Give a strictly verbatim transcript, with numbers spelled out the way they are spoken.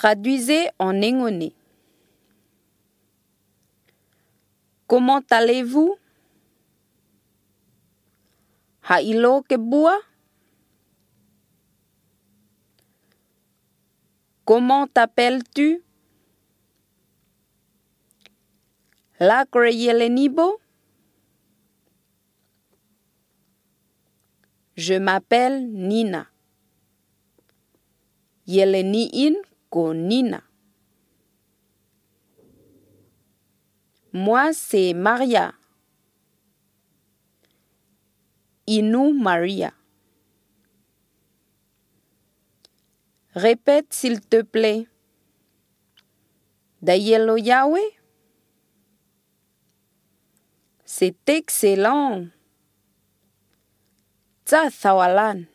Traduisez en engonais. Comment allez-vous? Hailo kebua? Comment t'appelles-tu? La Yelenibo? Je m'appelle Nina. Yeleniin ko Nina. Moi, c'est Maria. Inu Maria. Répète s'il te plaît. Dayelo Yahweh? C'est excellent. Tsa Thawalan.